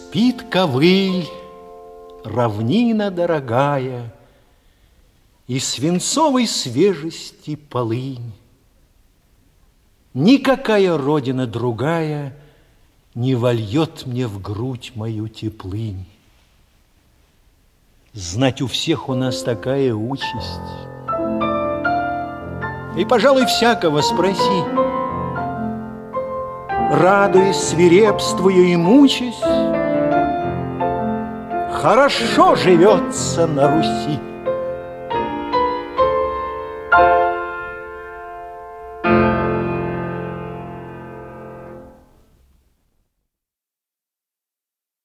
Спит ковыль, равнина дорогая, И свинцовой свежести полынь. Никакая родина другая Не вольет мне в грудь мою теплынь. Знать, у всех у нас такая участь. И, пожалуй, всякого спроси, радуясь, свирепствуя и мучаясь, хорошо живется на Руси.